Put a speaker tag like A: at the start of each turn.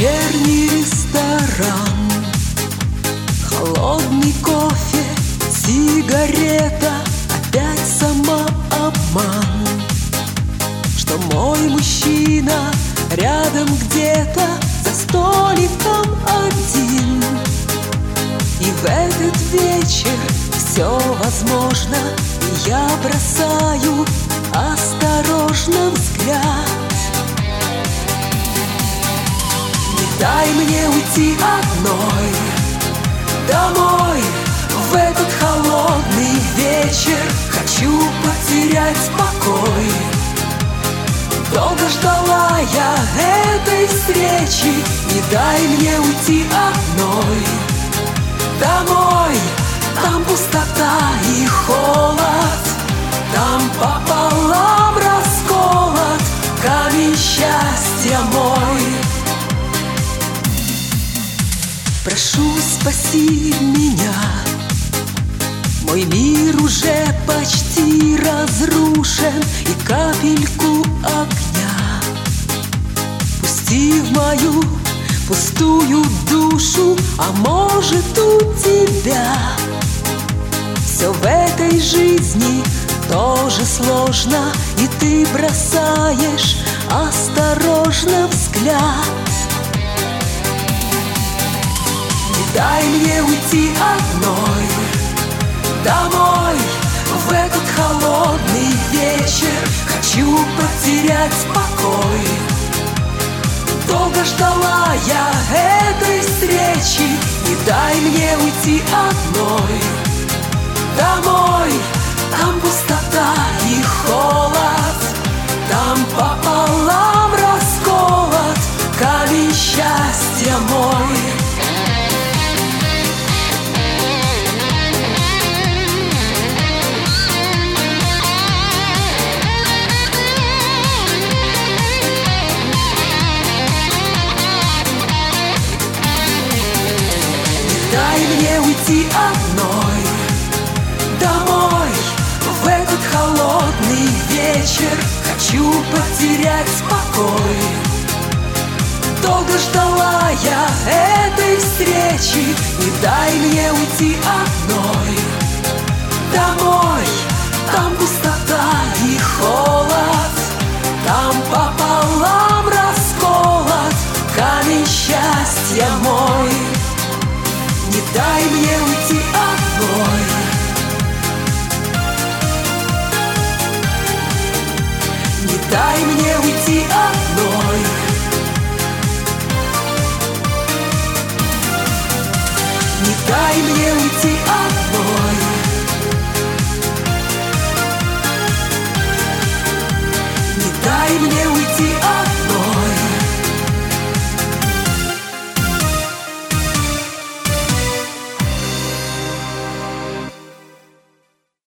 A: Вечерний ресторан, холодный кофе, сигарета, опять самообман, что мой мужчина рядом где-то за столиком один. И в этот вечер все возможно, и я бросаю осторожно взгляд. Не дай мне уйти одной домой в этот холодный вечер. Хочу потерять покой. Долго ждала я этой встречи. Не дай мне уйти одной домой. Там пустота и холод, там пополам расколот камень счастья мой. Прошу, спаси меня, мой мир уже почти разрушен, и капельку огня пусти в мою пустую душу. А может, у тебя все в этой жизни тоже сложно, и ты бросаешь осторожно взгляд. Не дай мне уйти одной домой в этот холодный вечер. Хочу потерять покой. Долго ждала я этой встречи. Не дай мне уйти одной домой. Там пустота и холод, там пополам расколот камень счастья мой. Дай мне уйти одной домой в этот холодный вечер. Хочу потерять покой. Долго ждала я этой встречи. Не дай мне уйти одной домой. Там пустота и холод, там пополам расколот камень счастья мой. Не дай мне уйти одной. Не дай мне уйти одной. Не дай мне уйти одной. Не дай мне уйти одной.